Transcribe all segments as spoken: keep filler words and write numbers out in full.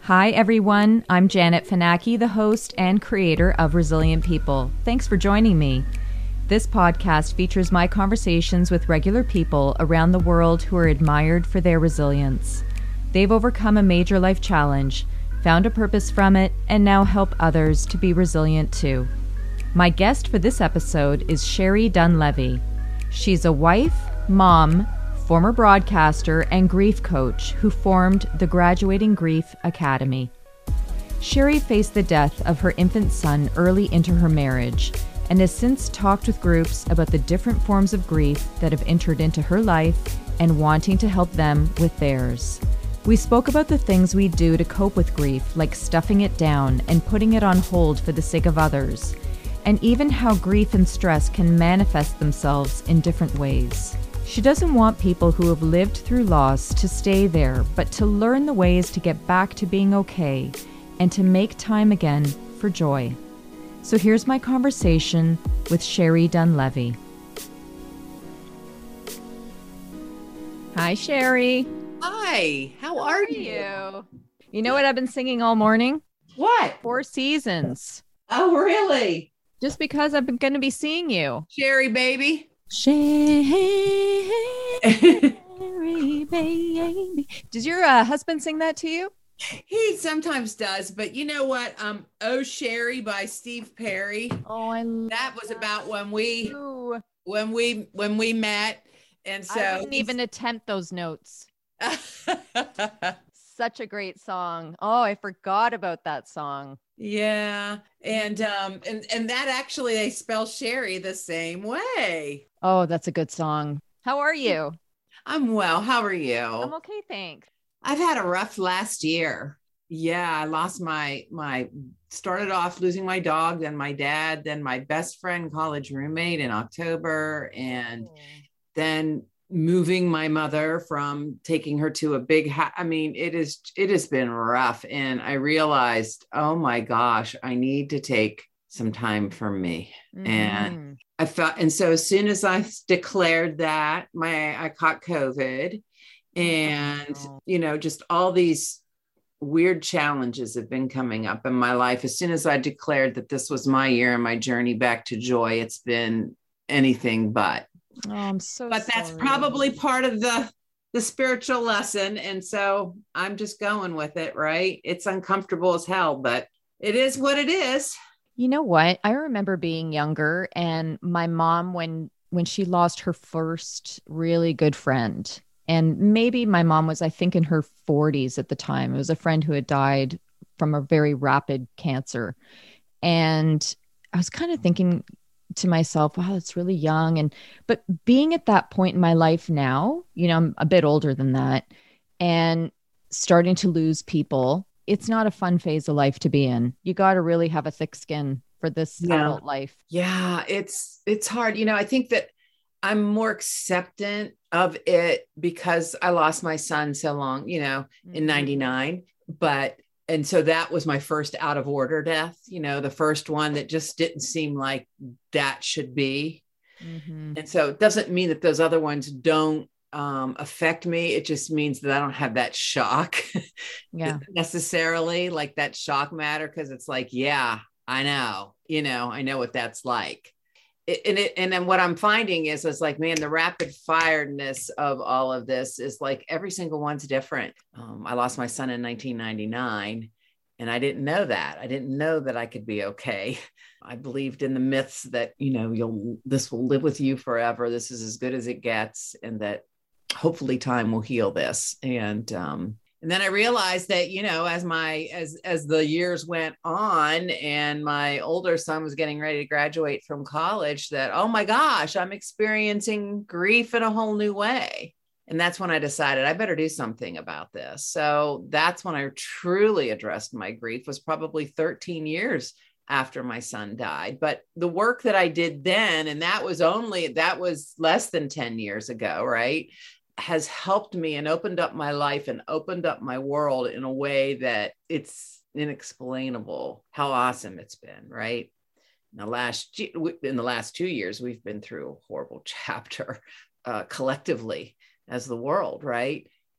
Hi, everyone. I'm Janet Finacki, the host and creator of Resilient People. Thanks for joining me. This podcast features my conversations with regular people around the world who are admired for their resilience. They've overcome a major life challenge, found a purpose from it, and now help others to be resilient too. My guest for this episode is Sherry Dunlevy. She's a wife, mom, former broadcaster, and grief coach who formed the Graduating Grief Academy. Sherry faced the death of her infant son early into her marriage and has since talked with groups about the different forms of grief that have entered into her life and wanting to help them with theirs. We spoke about the things we do to cope with grief, like stuffing it down and putting it on hold for the sake of others, and even how grief and stress can manifest themselves in different ways. She doesn't want people who have lived through loss to stay there, but to learn the ways to get back to being okay and to make time again for joy. So here's my conversation with Sherry Dunlevy. Hi, Sherry. Hi, how, how are, are you? you? You know what I've been singing all morning? What? Four Seasons. Oh, really? Just because I'm going to be seeing you. Sherry, baby. Sherry, baby. Does your uh, husband sing that to you? He sometimes does, but you know what? Um, Oh Sherry by Steve Perry. Oh, I love that was about when we you. when we when we met, and so I didn't even attempt those notes. Such a great song. Oh, I forgot about that song. Yeah. And um and, and that actually they spell Sherry the same way. Oh, that's a good song. How are you? I'm well. How are you? I'm okay, thanks. I've had a rough last year. Yeah, I lost my my started off losing my dog, then my dad, then my best friend, college roommate in October, and oh. then moving my mother from taking her to a big ha- I mean, it is, it has been rough. And I realized, oh my gosh, I need to take some time for me. Mm-hmm. And I felt, and so as soon as I declared that, my, I caught COVID, and, oh. you know, just all these weird challenges have been coming up in my life. As soon as I declared that this was my year and my journey back to joy, it's been anything but. Oh, I'm so but sorry. That's probably part of the the spiritual lesson, and so I'm just going with it. Right? It's uncomfortable as hell, but it is what it is. You know what? I remember being younger, and my mom, when when she lost her first really good friend, and maybe my mom was, I think, in her forties at the time. It was a friend who had died from a very rapid cancer, and I was kind of thinking to myself, wow, that's really young. And, but being at that point in my life now, you know, I'm a bit older than that, and starting to lose people, it's not a fun phase of life to be in. You got to really have a thick skin for this yeah. adult life. Yeah. It's, it's hard. You know, I think that I'm more acceptant of it because I lost my son so long, you know, mm-hmm. in ninety-nine, but and so that was my first out of order death, you know, the first one that just didn't seem like that should be. Mm-hmm. And so it doesn't mean that those other ones don't um, affect me. It just means that I don't have that shock yeah. necessarily, like that shock matter. Cause it's like, yeah, I know, you know, I know what that's like. It, and it, and then what I'm finding is, is like, man, the rapid firedness of all of this is like every single one's different. Um, I lost my son in nineteen ninety-nine, and I didn't know that. I didn't know that I could be okay. I believed in the myths that, you know, you'll, this will live with you forever. This is as good as it gets. And that hopefully time will heal this. And, um, And then I realized that, you know, as my, as, as the years went on and my older son was getting ready to graduate from college, that, oh my gosh, I'm experiencing grief in a whole new way. And that's when I decided I better do something about this. So that's when I truly addressed my grief, was probably thirteen years after my son died. But the work that I did then, and that was only, that was less than ten years ago, right, has helped me and opened up my life and opened up my world in a way that it's inexplainable how awesome it's been, right? In the last, in the last two years, we've been through a horrible chapter uh, collectively as the world, right?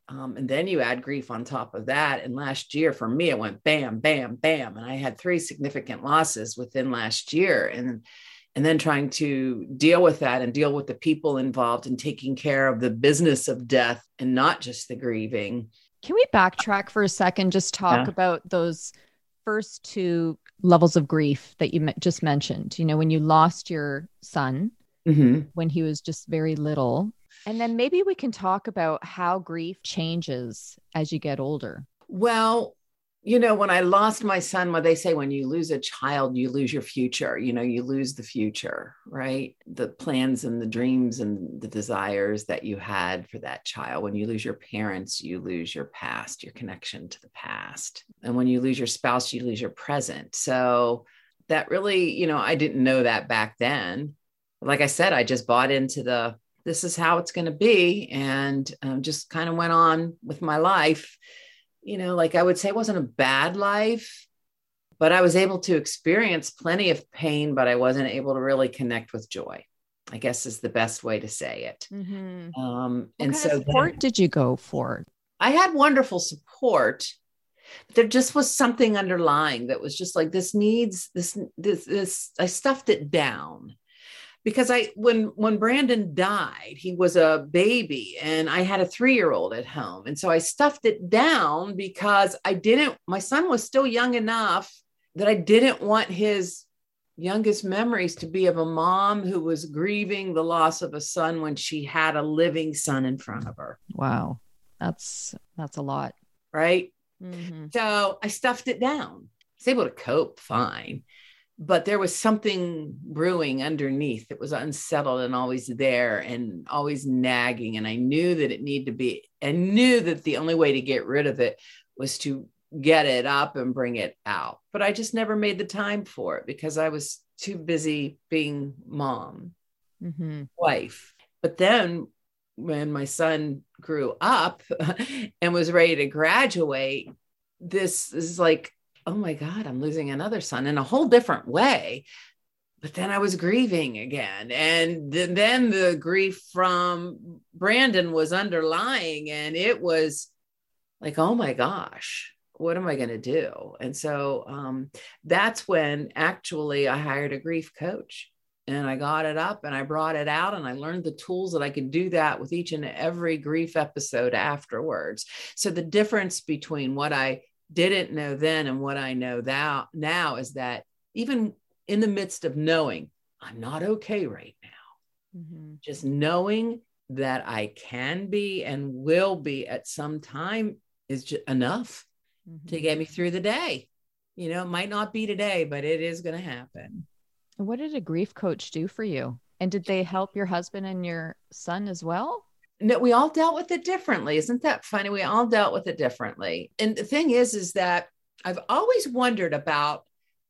Um, and then you add grief on top of that. And last year for me, it went bam, bam, bam. And I had three significant losses within last year. And, and then trying to deal with that and deal with the people involved and taking care of the business of death and not just the grieving. Can we backtrack for a second? Just talk Yeah. about those first two levels of grief that you me- just mentioned. You know, when you lost your son, Mm-hmm. when he was just very little. And then maybe we can talk about how grief changes as you get older. Well, you know, when I lost my son, what they say, when you lose a child, you lose your future, you know, you lose the future, right? The plans and the dreams and the desires that you had for that child. When you lose your parents, you lose your past, your connection to the past. And when you lose your spouse, you lose your present. So that really, you know, I didn't know that back then. Like I said, I just bought into the, this is how it's going to be. And um, just kind of went on with my life. You know, like I would say it wasn't a bad life, but I was able to experience plenty of pain, but I wasn't able to really connect with joy, I guess is the best way to say it. Mm-hmm. Um, What and kind so of support then, did you go for? I had wonderful support. But there just was something underlying that was just like, this needs this, this, this, I stuffed it down. Because I, when, when Brandon died, he was a baby and I had a three-year-old at home. And so I stuffed it down because I didn't, my son was still young enough that I didn't want his youngest memories to be of a mom who was grieving the loss of a son when she had a living son in front of her. Wow. That's, that's a lot. Right. Mm-hmm. So I stuffed it down. I was able to cope fine. But there was something brewing underneath that was unsettled and always there and always nagging. And I knew that it needed to be, I knew that the only way to get rid of it was to get it up and bring it out. But I just never made the time for it because I was too busy being mom, Mm-hmm. wife. But then when my son grew up and was ready to graduate, this is like, oh my God, I'm losing another son in a whole different way. But then I was grieving again. And th- then the grief from Brandon was underlying. And it was like, oh my gosh, what am I going to do? And so um, that's when actually I hired a grief coach. And I got it up and I brought it out and I learned the tools that I could do that with each and every grief episode afterwards. So the difference between what I didn't know then and what I know now, now is that even in the midst of knowing I'm not okay right now, Mm-hmm. just knowing that I can be and will be at some time is just enough Mm-hmm. to get me through the day. You know, it might not be today, but it is going to happen. What did a grief coach do for you? And did they help your husband and your son as well? No, we all dealt with it differently. Isn't that funny? We all dealt with it differently. And the thing is, is that I've always wondered about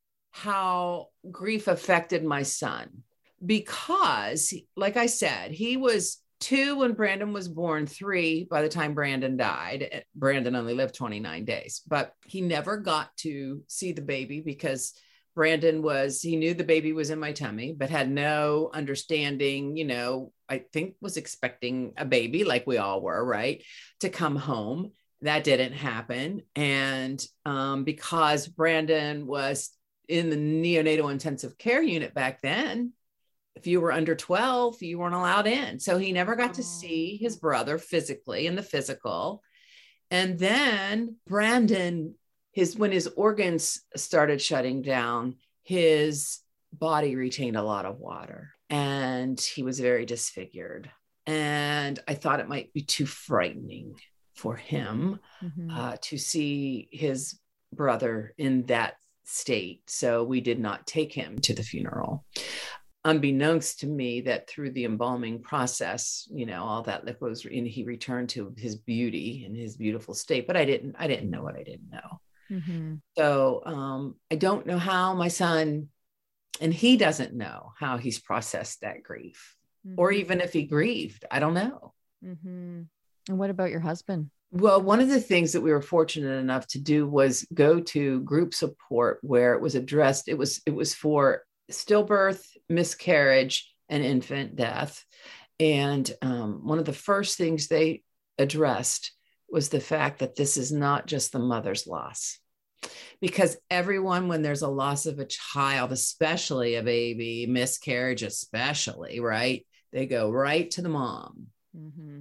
how grief affected my son, because like I said, he was two when Brandon was born, three by the time Brandon died. Brandon only lived twenty-nine days, but he never got to see the baby because Brandon was, he knew the baby was in my tummy, but had no understanding, you know, I think was expecting a baby like we all were, right, to come home. That didn't happen. And um, because Brandon was in the neonatal intensive care unit back then, if you were under twelve, you weren't allowed in. So he never got to see his brother physically in the physical. And then Brandon, his, when his organs started shutting down, his body retained a lot of water and he was very disfigured. And I thought it might be too frightening for him Mm-hmm. uh, to see his brother in that state. So we did not take him to the funeral. Unbeknownst to me that through the embalming process, you know, all that liquid was, and he returned to his beauty and his beautiful state, but I didn't, I didn't know what I didn't know. Mm-hmm. So um, I don't know how my son, and he doesn't know how he's processed that grief, Mm-hmm. or even if he grieved, I don't know. Mm-hmm. And what about your husband? Well, one of the things that we were fortunate enough to do was go to group support where it was addressed. It was, it was for stillbirth, miscarriage, and infant death. And um, one of the first things they addressed was the fact that this is not just the mother's loss. Because everyone, when there's a loss of a child, especially a baby, miscarriage, especially, right? They go right to the mom mm-hmm.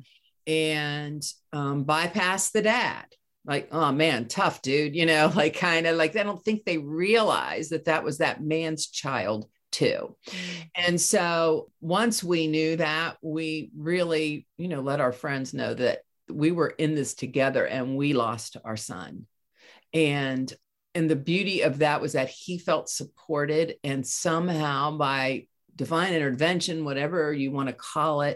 and um, bypass the dad. Like, oh man, tough dude, you know, like kind of like, I don't think they realize that that was that man's child too. Mm-hmm. And so once we knew that, we really, you know, let our friends know that we were in this together and we lost our son. And And the beauty of that was that he felt supported, and somehow by divine intervention, whatever you want to call it,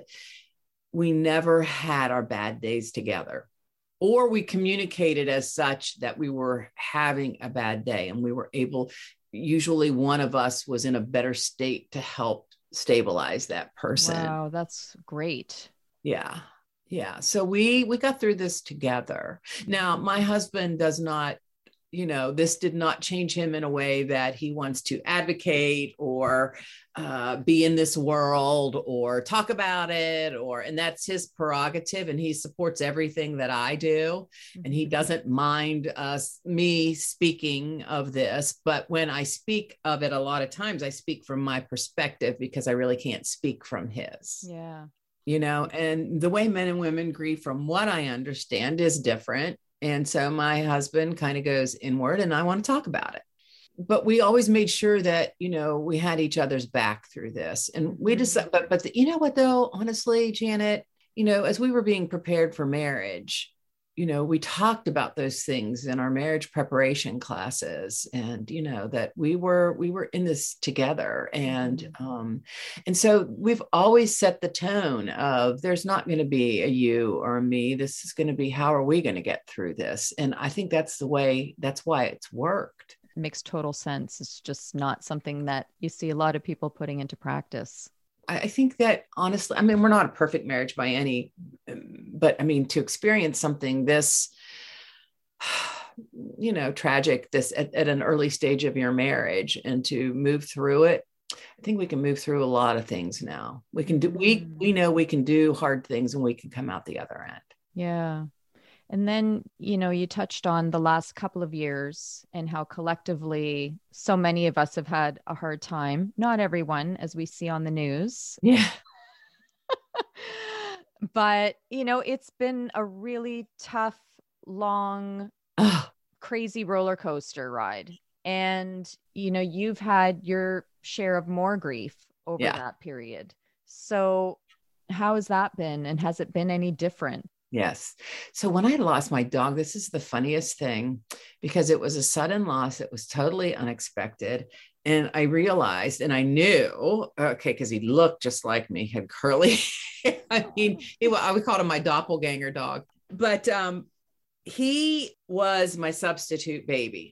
we never had our bad days together, or we communicated as such that we were having a bad day, and we were able, usually one of us was in a better state to help stabilize that person. Wow, that's great. Yeah. Yeah. So we, we got through this together. Now, my husband does not, you know, this did not change him in a way that he wants to advocate or uh, be in this world or talk about it, or, and that's his prerogative. And he supports everything that I do. Mm-hmm. And he doesn't mind us, me speaking of this. But when I speak of it, a lot of times I speak from my perspective because I really can't speak from his. Yeah. You know, and the way men and women grieve, from what I understand, is different. And so my husband kind of goes inward, and I want to talk about it. But we always made sure that, you know, we had each other's back through this. And we just, but, but the, you know what, though, honestly, Janet, you know, as we were being prepared for marriage, you know, we talked about those things in our marriage preparation classes, and, you know, that we were, we were in this together. And, um, and so we've always set the tone of, there's not going to be a you or a me. This is going to be, how are we going to get through this? And I think that's the way, that's why it's worked. It makes total sense. It's just not something that you see a lot of people putting into practice. I think that honestly, I mean, we're not a perfect marriage by any, but I mean, to experience something this, you know, tragic, this at, at an early stage of your marriage, and to move through it, I think we can move through a lot of things now. We can do, we, we know we can do hard things, and we can come out the other end. Yeah. And then, you know, you touched on the last couple of years and how collectively so many of us have had a hard time. Not everyone, as we see on the news. Yeah. But, you know, it's been a really tough, long, oh. crazy roller coaster ride. And, you know, you've had your share of more grief over yeah. that period. So how has that been? And has it been any different? Yes. So when I lost my dog, this is the funniest thing, because it was a sudden loss. It was totally unexpected. And I realized, and I knew, okay, because he looked just like me, had curly. I mean, he, I would call him my doppelganger dog, but um, he was my substitute baby.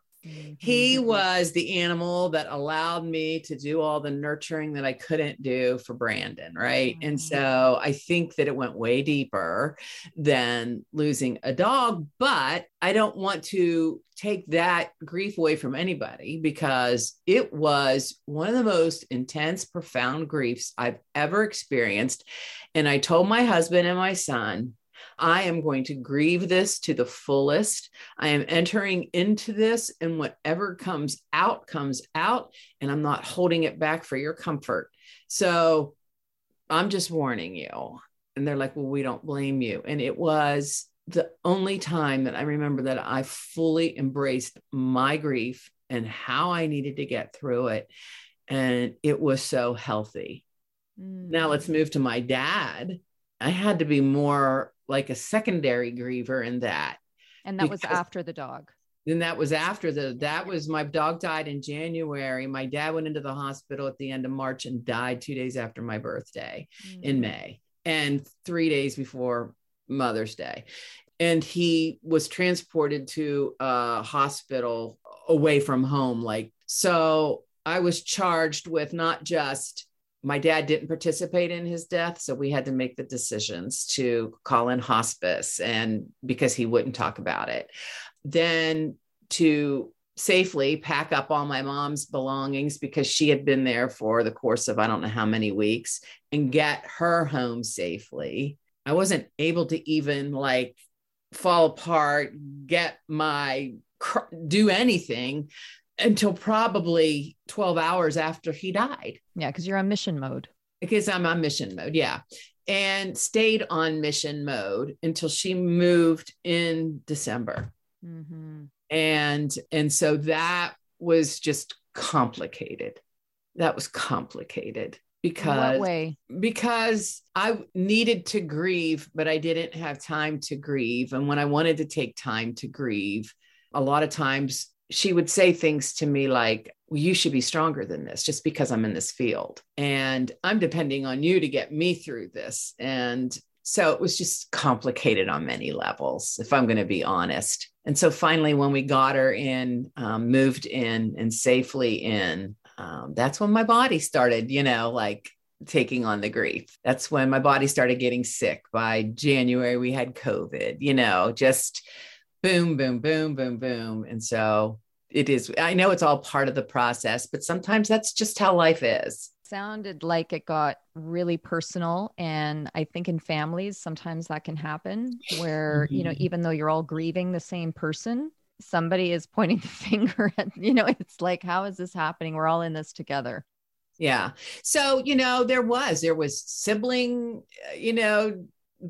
He was the animal that allowed me to do all the nurturing that I couldn't do for Brandon. Right. Mm-hmm. And so I think that it went way deeper than losing a dog, but I don't want to take that grief away from anybody, because it was one of the most intense, profound griefs I've ever experienced. And I told my husband and my son, I am going to grieve this to the fullest. I am entering into this, and whatever comes out, comes out, and I'm not holding it back for your comfort. So I'm just warning you. And they're like, well, we don't blame you. And it was the only time that I remember that I fully embraced my grief and how I needed to get through it. And it was so healthy. Mm. Now let's move to my dad. I had to be more like a secondary griever in that. And that was after the dog. Then that was after the, that was, my dog died in January. My dad went into the hospital at the end of March and died two days after my birthday mm. in May, and three days before Mother's Day. And he was transported to a hospital away from home. Like, so I was charged with not just, my dad didn't participate in his death, so we had to make the decisions to call in hospice, and because he wouldn't talk about it, then to safely pack up all my mom's belongings, because she had been there for the course of, I don't know how many weeks, and get her home safely. I wasn't able to even like fall apart, get my, do anything until probably twelve hours after he died. Yeah, because you're on mission mode. Because I'm on mission mode. Yeah. And stayed on mission mode until she moved in December. Mm-hmm. And, and so that was just complicated. That was complicated because, in what way? Because I needed to grieve, but I didn't have time to grieve. And when I wanted to take time to grieve, a lot of times she would say things to me like, well, you should be stronger than this just because I'm in this field. And I'm depending on you to get me through this. And so it was just complicated on many levels, if I'm going to be honest. And so finally, when we got her in, um, moved in and safely in, um, that's when my body started, you know, like taking on the grief. That's when my body started getting sick. By January, we had COVID, you know, just boom, boom, boom, boom, boom. And so it is, I know it's all part of the process, but sometimes that's just how life is. Sounded like it got really personal. And I think in families, sometimes that can happen where, mm-hmm. you know, even though you're all grieving the same person, somebody is pointing the finger at, you know, it's like, how is this happening? We're all in this together. Yeah. So, you know, there was, there was sibling, you know,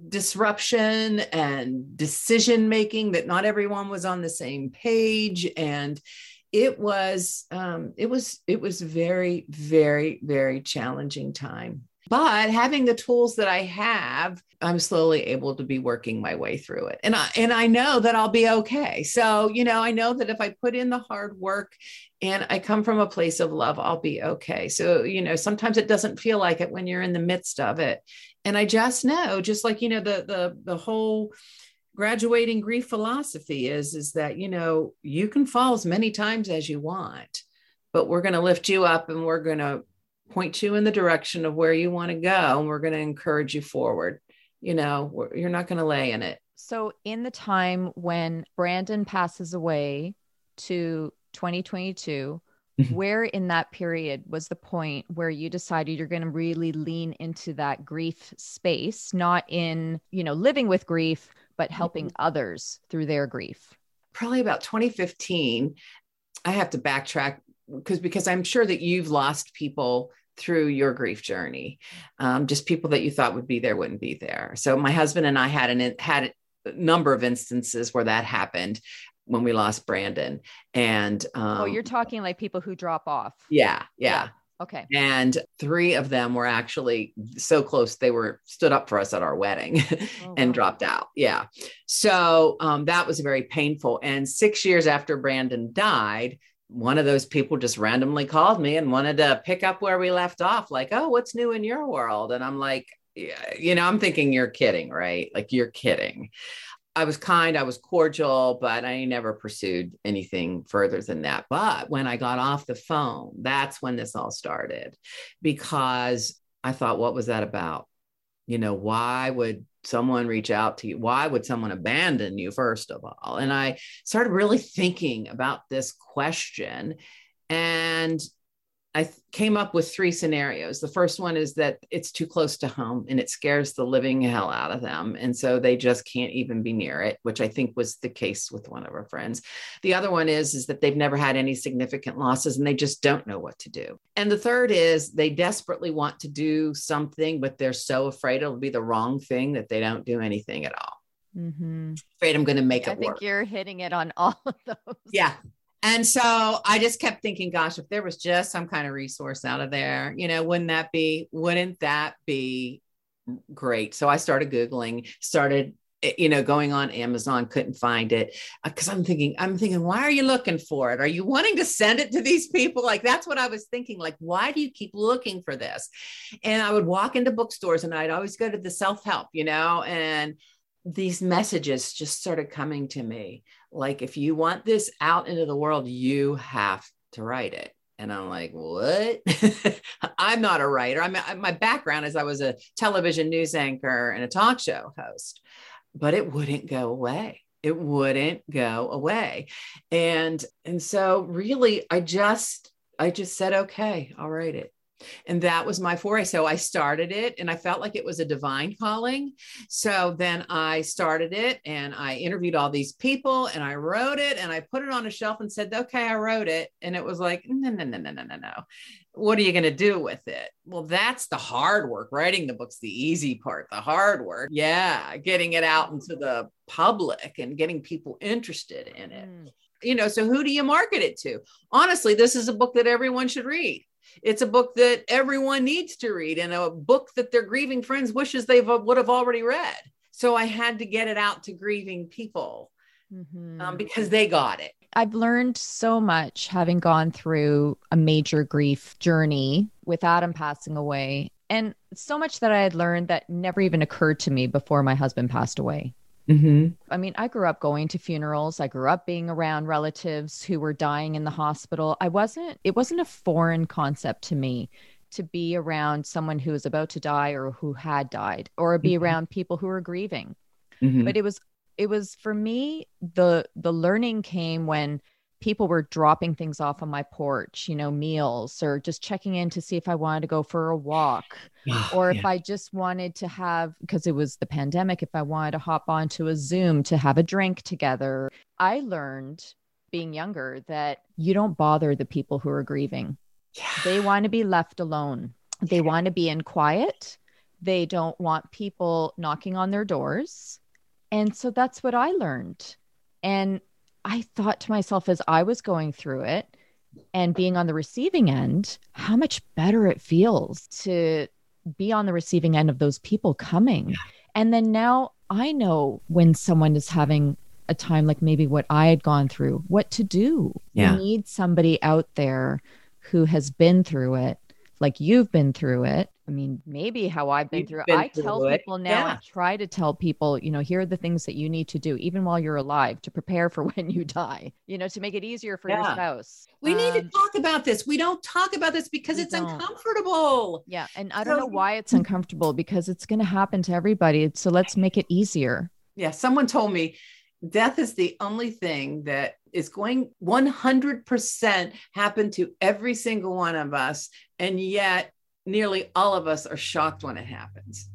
disruption and decision-making that not everyone was on the same page. And it was, um, it was, it was very, very, very challenging time. But having the tools that I have, I'm slowly able to be working my way through it. And I, and I know that I'll be okay. So, you know, I know that if I put in the hard work and I come from a place of love, I'll be okay. So, you know, sometimes it doesn't feel like it when you're in the midst of it. And I just know, just like, you know, the, the, the whole graduating grief philosophy is, is that, you know, you can fall as many times as you want, but we're going to lift you up and we're going to point you in the direction of where you want to go. And we're going to encourage you forward. You know, you're not going to lay in it. So in the time when Brandon passes away to twenty twenty-two, where in that period was the point where you decided you're going to really lean into that grief space, not in, you know, living with grief, but helping mm-hmm. others through their grief? Probably about twenty fifteen. I have to backtrack because, because I'm sure that you've lost people through your grief journey. Um, just people that you thought would be there wouldn't be there. So my husband and I had an, had a number of instances where that happened when we lost Brandon. And, um, oh, you're talking like people who drop off. Yeah. Yeah. Yeah. Okay. And three of them were actually so close. They were stood up for us at our wedding oh, and wow. dropped out. Yeah. So, um, that was very painful. And six years after Brandon died, one of those people just randomly called me and wanted to pick up where we left off. Like, oh, what's new in your world? And I'm like, yeah, you know, I'm thinking you're kidding, right? Like you're kidding. I was kind, I was cordial, but I never pursued anything further than that. But when I got off the phone, that's when this all started, because I thought, what was that about? You know, why would someone reach out to you? Why would someone abandon you, first of all? And I started really thinking about this question, and I th- came up with three scenarios. The first one is that it's too close to home and it scares the living hell out of them. And so they just can't even be near it, which I think was the case with one of our friends. The other one is, is that they've never had any significant losses and they just don't know what to do. And the third is they desperately want to do something, but they're so afraid it'll be the wrong thing that they don't do anything at all. Mm-hmm. Afraid I'm going to make I it work. I work. think you're hitting it on all of those. Yeah. And so I just kept thinking, gosh, if there was just some kind of resource out of there, you know, wouldn't that be, wouldn't that be great? So I started Googling, started, you know, going on Amazon, couldn't find it. Cause I'm thinking, I'm thinking, why are you looking for it? Are you wanting to send it to these people? Like, that's what I was thinking. Like, why do you keep looking for this? And I would walk into bookstores and I'd always go to the self-help, you know, and these messages just started coming to me. Like, if you want this out into the world, you have to write it. And I'm like, what? I'm not a writer. I'm my background is I was a television news anchor and a talk show host, but it wouldn't go away. It wouldn't go away. And, and so really, I just, I just said, okay, I'll write it. And that was my foray. So I started it and I felt like it was a divine calling. So then I started it and I interviewed all these people and I wrote it and I put it on a shelf and said, okay, I wrote it. And it was like, no, no, no, no, no, no, no. What are you going to do with it? Well, that's the hard work. Writing the book's the easy part, the hard work. Yeah. Getting it out into the public and getting people interested in it. Mm. You know, so who do you market it to? Honestly, this is a book that everyone should read. It's a book that everyone needs to read and a book that their grieving friends wishes they would have already read. So I had to get it out to grieving people mm-hmm. um, because they got it. I've learned so much having gone through a major grief journey with Adam passing away, and so much that I had learned that never even occurred to me before my husband passed away. Mm-hmm. I mean, I grew up going to funerals. I grew up being around relatives who were dying in the hospital. I wasn't, it wasn't a foreign concept to me to be around someone who was about to die or who had died, or be mm-hmm. around people who were grieving. Mm-hmm. But it was, it was for me, the, the learning came when people were dropping things off on my porch, you know, meals, or just checking in to see if I wanted to go for a walk. Oh, or if yeah. I just wanted to have, because it was the pandemic, if I wanted to hop onto a Zoom to have a drink together. I learned being younger that you don't bother the people who are grieving. Yeah. They want to be left alone. They want to be in quiet. They don't want people knocking on their doors. And so that's what I learned. And I thought to myself as I was going through it and being on the receiving end, how much better it feels to be on the receiving end of those people coming. Yeah. And then now I know when someone is having a time like maybe what I had gone through, what to do. Yeah. You need somebody out there who has been through it, like you've been through it. I mean, maybe how I've been You've through it. I tell it. people now, yeah. I try to tell people, you know, here are the things that you need to do, even while you're alive, to prepare for when you die, you know, to make it easier for yeah. your spouse. We um, need to talk about this. We don't talk about this because it's don't. uncomfortable. Yeah. And I don't so, know why it's uncomfortable, because it's going to happen to everybody. So let's make it easier. Yeah. Someone told me death is the only thing that is going one hundred percent happen to every single one of us. And yet, nearly all of us are shocked when it happens.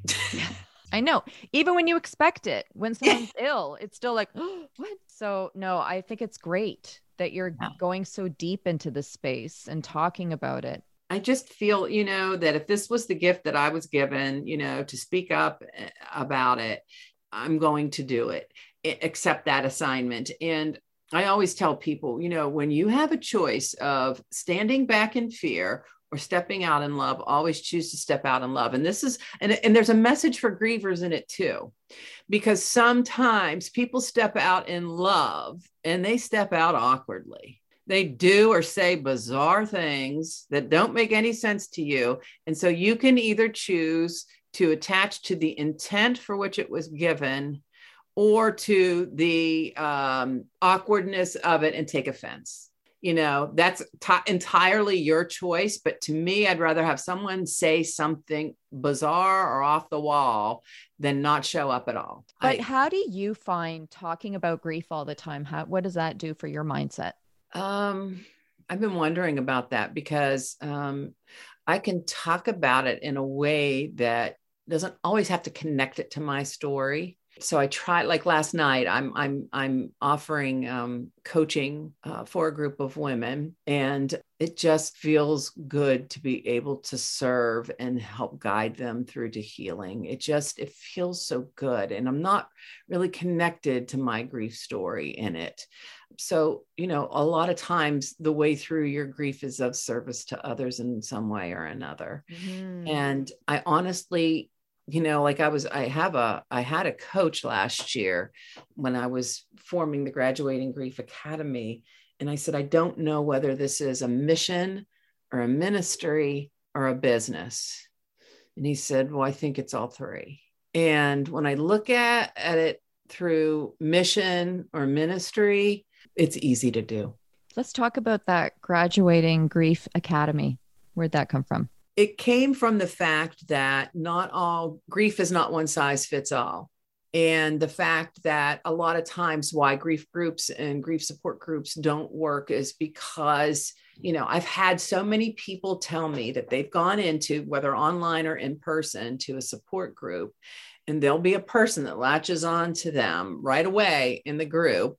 I know. Even when you expect it, when someone's ill, it's still like, oh, what? So no, I think it's great that you're yeah. going so deep into this space and talking about it. I just feel, you know, that if this was the gift that I was given, you know, to speak up about it, I'm going to do it, accept that assignment. And I always tell people, you know, when you have a choice of standing back in fear or stepping out in love, always choose to step out in love. And this is, and, and there's a message for grievers in it too, because sometimes people step out in love and they step out awkwardly. They do or say bizarre things that don't make any sense to you. And so you can either choose to attach to the intent for which it was given, or to the um, awkwardness of it and take offense. You know, that's t- entirely your choice. But to me, I'd rather have someone say something bizarre or off the wall than not show up at all. But I, how do you find talking about grief all the time? How, what does that do for your mindset? Um, I've been wondering about that because um, I can talk about it in a way that doesn't always have to connect it to my story. So I try, like last night, I'm I'm I'm offering um, coaching uh, for a group of women, and it just feels good to be able to serve and help guide them through to healing. It just it feels so good, and I'm not really connected to my grief story in it. So, you know, a lot of times the way through your grief is of service to others in some way or another. Mm-hmm. And I honestly, you know, like I was, I have a, I had a coach last year when I was forming the Graduating Grief Academy. And I said, I don't know whether this is a mission or a ministry or a business. And he said, well, I think it's all three. And when I look at, at it through mission or ministry, it's easy to do. Let's talk about that Graduating Grief Academy. Where'd that come from? It came from the fact that not all grief is not one size fits all. And the fact that a lot of times why grief groups and grief support groups don't work is because You know, I've had so many people tell me that they've gone into, whether online or in person, to a support group, and there'll be a person that latches on to them right away in the group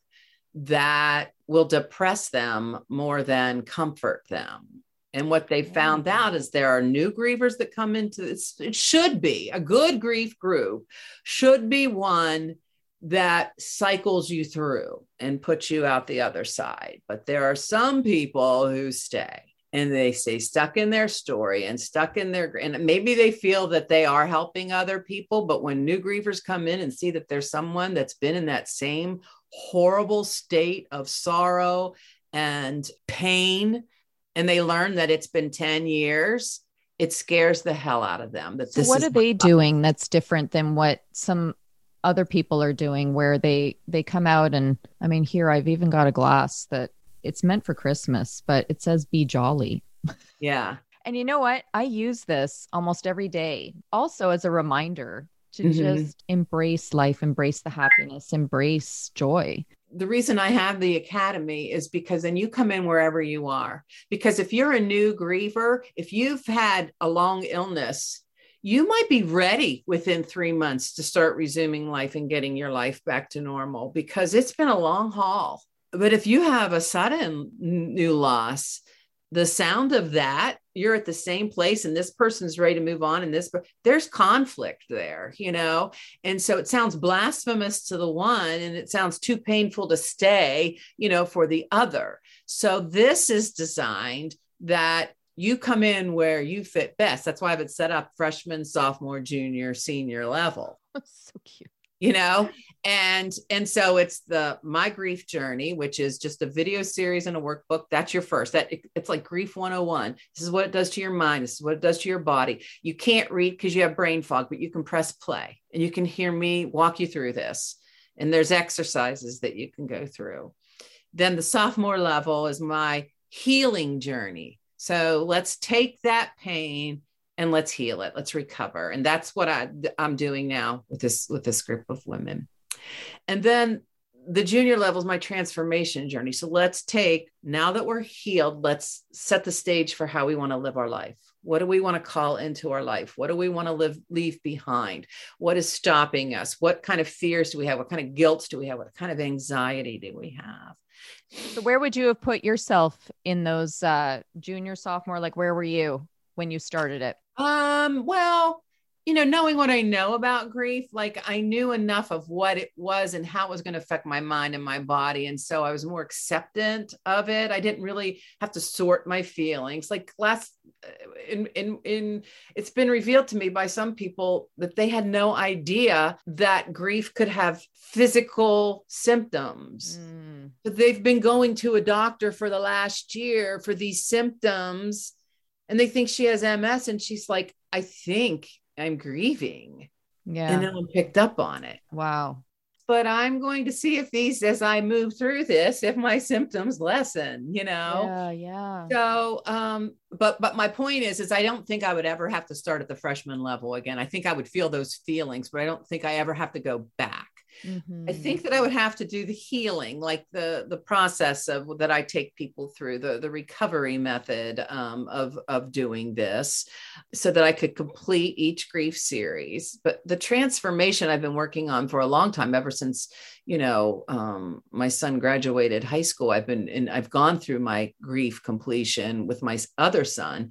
that will depress them more than comfort them. And what they found out is there are new grievers that come into this. It should be a good grief group, should be one that cycles you through and puts you out the other side. But there are some people who stay and they stay stuck in their story and stuck in their, and maybe they feel that they are helping other people. But when new grievers come in and see that there's someone that's been in that same horrible state of sorrow and pain, and they learn that it's been ten years, it scares the hell out of them. That so this what is are they doing that's different than what some other people are doing, where they, they come out and, I mean, here, I've even got a glass that it's meant for Christmas, but it says be jolly. Yeah. And you know what? I use this almost every day, also as a reminder to Mhm. just embrace life, embrace the happiness, embrace joy. The reason I have the academy is because then you come in wherever you are. Because if you're a new griever, if you've had a long illness, you might be ready within three months to start resuming life and getting your life back to normal, because it's been a long haul. But if you have a sudden new loss, the sound of that, you're at the same place and this person's ready to move on, and this, there's conflict there, you know? And so it sounds blasphemous to the one and it sounds too painful to stay, you know, for the other. So this is designed that you come in where you fit best. That's why I've set up freshman, sophomore, junior, senior level. That's so cute. You know, and, and so it's the My Grief Journey, which is just a video series and a workbook. That's your first, that it, it's like Grief one oh one. This is what it does to your mind. This is what it does to your body. You can't read because you have brain fog, but you can press play and you can hear me walk you through this. And there's exercises that you can go through. Then the sophomore level is my healing journey. So let's take that pain and let's heal it. Let's recover. And that's what I, I'm doing now with this, with this group of women. And then the junior level is my transformation journey. So let's take, now that we're healed, let's set the stage for how we want to live our life. What do we want to call into our life? What do we want to live, leave behind? What is stopping us? What kind of fears do we have? What kind of guilt do we have? What kind of anxiety do we have? So where would you have put yourself in those uh, junior, sophomore? Like, where were you when you started it? Um, well, you know, knowing what I know about grief, like I knew enough of what it was and how it was going to affect my mind and my body. And so I was more acceptant of it. I didn't really have to sort my feelings. Like last in, in, in, it's been revealed to me by some people that they had no idea that grief could have physical symptoms. Mm. But they've been going to a doctor for the last year for these symptoms. And they think she has M S. And she's like, I think I'm grieving. Yeah. And no one picked up on it. Wow. But I'm going to see if these, as I move through this, if my symptoms lessen, you know? Yeah. Yeah. So, um, but, but my point is, is I don't think I would ever have to start at the freshman level again. I think I would feel those feelings, but I don't think I ever have to go back. Mm-hmm. I think that I would have to do the healing, like the, the process of that I take people through, the, the recovery method um, of, of doing this so that I could complete each grief series. But the transformation I've been working on for a long time, ever since, you know, um, my son graduated high school, I've been, and I've gone through my grief completion with my other son,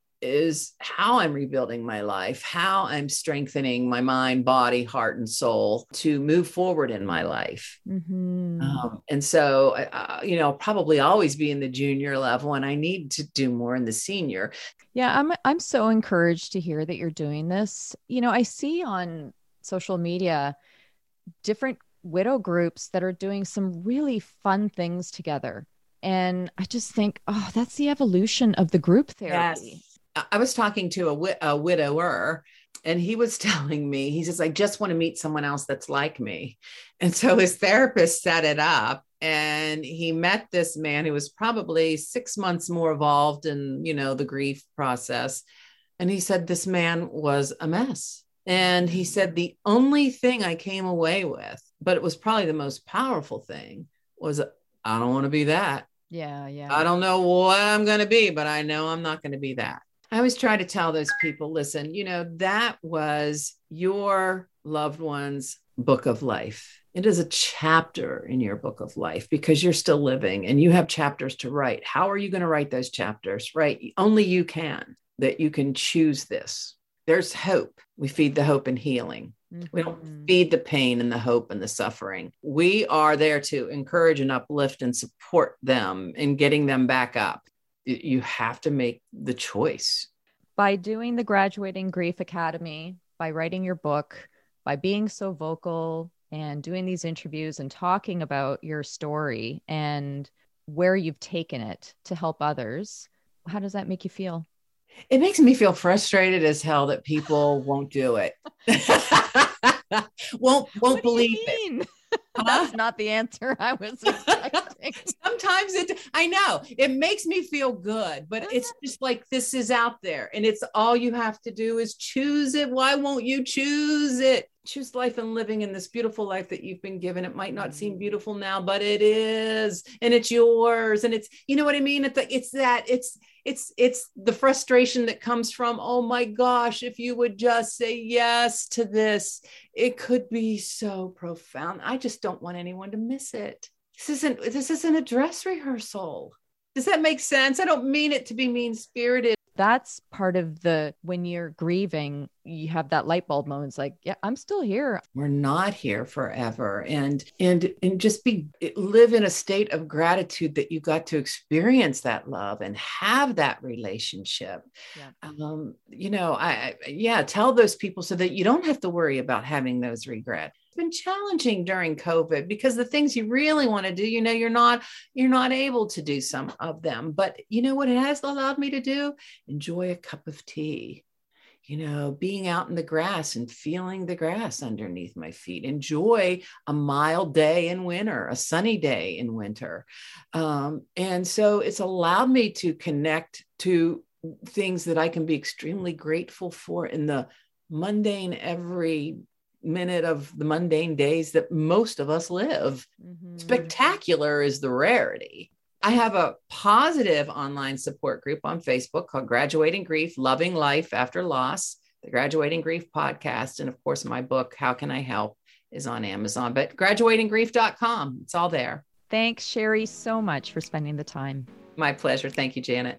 is how I'm rebuilding my life, how I'm strengthening my mind, body, heart, and soul to move forward in my life. Mm-hmm. Um, and so, uh, you know, I'll probably always be in the junior level, and I need to do more in the senior. Yeah, I'm I'm so encouraged to hear that you're doing this. You know, I see on social media different widow groups that are doing some really fun things together. And I just think, oh, that's the evolution of the group therapy. Yes. I was talking to a, wi- a widower, and he was telling me, he says, I just want to meet someone else that's like me. And so his therapist set it up, and he met this man who was probably six months more evolved in, you know, the grief process. And he said, this man was a mess. And he said, the only thing I came away with, but it was probably the most powerful thing, was I don't want to be that. Yeah, yeah. I don't know what I'm going to be, but I know I'm not going to be that. I always try to tell those people, listen, you know, that was your loved one's book of life. It is a chapter in your book of life because you're still living and you have chapters to write. How are you going to write those chapters? Right? Only you can, that you can choose this. There's hope. We feed the hope and healing. Mm-hmm. We don't feed the pain and the hope and the suffering. We are there to encourage and uplift and support them in getting them back up. You have to make the choice. By doing the Graduating Grief Academy, by writing your book, by being so vocal and doing these interviews and talking about your story and where you've taken it to help others, how does that make you feel? It makes me feel frustrated as hell that people won't do it. won't won't what believe do you mean? it. Huh? That's not the answer I was expecting. Sometimes it, I know it makes me feel good, but it's just like, this is out there and it's all you have to do is choose it. Why won't you choose it? Choose life and living in this beautiful life that you've been given. It might not seem beautiful now, but it is, and it's yours. And it's, you know what I mean? It's like, it's that, it's, it's, it's the frustration that comes from, oh my gosh, if you would just say yes to this, it could be so profound. I just don't want anyone to miss it. This isn't, this isn't a dress rehearsal. Does that make sense? I don't mean it to be mean-spirited. That's part of the, when you're grieving, you have that light bulb moment. It's like, yeah, I'm still here. We're not here forever. And, and, and just be, live in a state of gratitude that you got to experience that love and have that relationship. Yeah. Um, you know, I, I, yeah, tell those people so that you don't have to worry about having those regrets. It's been challenging during COVID because the things you really want to do, you know, you're not, you're not able to do some of them, but you know what it has allowed me to do? Enjoy a cup of tea, you know, being out in the grass and feeling the grass underneath my feet, enjoy a mild day in winter, a sunny day in winter. Um, and so it's allowed me to connect to things that I can be extremely grateful for in the mundane, every minute of the mundane days that most of us live. Mm-hmm. Spectacular is the rarity. I have a positive online support group on Facebook called Graduating Grief, Loving Life After Loss, the Graduating Grief podcast. And of course, my book, How Can I Help, is on Amazon, but graduating grief dot com. It's all there. Thanks, Sherry, so much for spending the time. My pleasure. Thank you, Janet.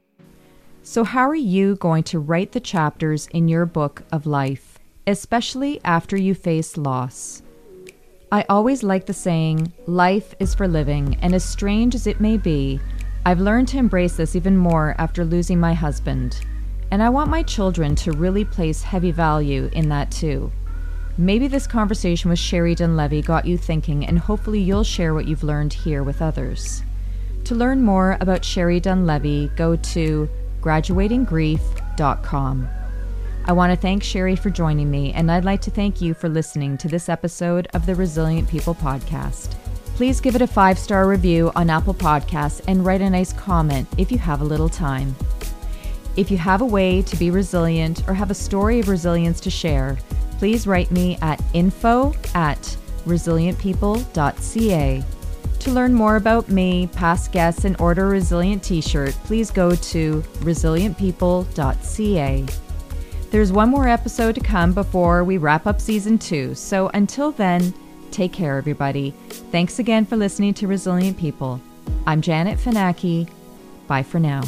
So how are you going to write the chapters in your book of life, especially after you face loss? I always like the saying, life is for living, and as strange as it may be, I've learned to embrace this even more after losing my husband. And I want my children to really place heavy value in that too. Maybe this conversation with Sherry Dunlevy got you thinking, and hopefully you'll share what you've learned here with others. To learn more about Sherry Dunlevy, go to graduating grief dot com. I want to thank Sherry for joining me, and I'd like to thank you for listening to this episode of the Resilient People podcast. Please give it a five-star review on Apple Podcasts and write a nice comment if you have a little time. If you have a way to be resilient or have a story of resilience to share, please write me at info at resilient people dot c a. To learn more about me, past guests, and order a Resilient t-shirt, please go to resilient people dot c a. There's one more episode to come before we wrap up season two. So until then, take care, everybody. Thanks again for listening to Resilient People. I'm Janet Finacki. Bye for now.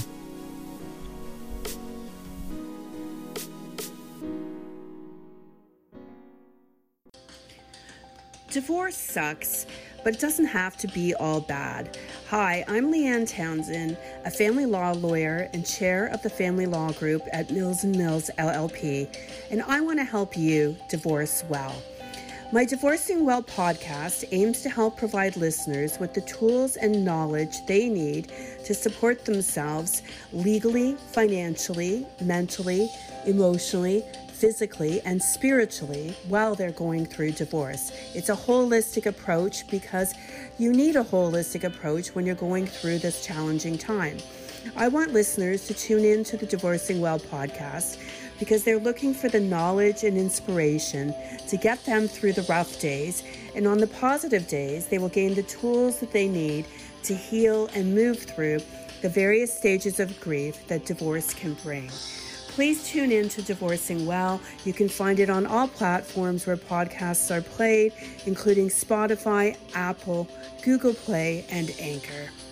Divorce sucks, but it doesn't have to be all bad. Hi, I'm Leanne Townsend, a family law lawyer and chair of the family law group at Mills and Mills L L P, and I want to help you divorce well. My Divorcing Well podcast aims to help provide listeners with the tools and knowledge they need to support themselves legally, financially, mentally, emotionally, physically, and spiritually while they're going through divorce. It's a holistic approach because you need a holistic approach when you're going through this challenging time. I want listeners to tune in to the Divorcing Well podcast because they're looking for the knowledge and inspiration to get them through the rough days, and on the positive days, they will gain the tools that they need to heal and move through the various stages of grief that divorce can bring. Please tune in to Divorcing Well. You can find it on all platforms where podcasts are played, including Spotify, Apple, Google Play, and Anchor.